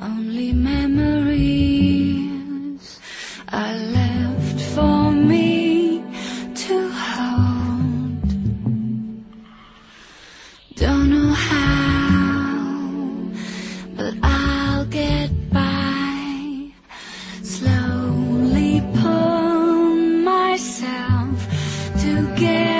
Only memories are left for me to hold. Don't know how, but I'll get by. Slowly pull myself together.